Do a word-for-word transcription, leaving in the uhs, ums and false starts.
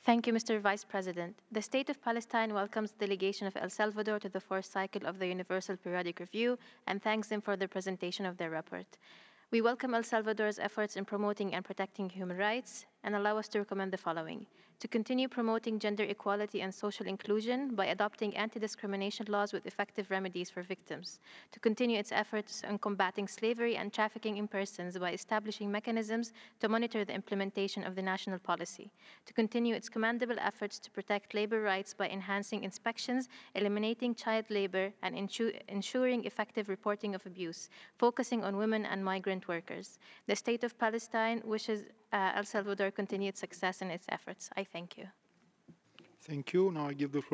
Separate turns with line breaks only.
Thank you, Mister Vice President. The State of Palestine welcomes the delegation of El Salvador to the fourth cycle of the Universal Periodic Review and thanks them for the presentation of their report. We welcome El Salvador's efforts in promoting and protecting human rights and allow us to recommend the following: to continue promoting gender equality and social inclusion by adopting anti-discrimination laws with effective remedies for victims, to continue its efforts on combating slavery and trafficking in persons by establishing mechanisms to monitor the implementation of the national policy, to continue its commendable efforts to protect labor rights by enhancing inspections, eliminating child labor, and ensu- ensuring effective reporting of abuse, focusing on women and migrant workers. The State of Palestine wishes uh, El Salvador continued success in its efforts. I thank you.
Thank you. Now I give the floor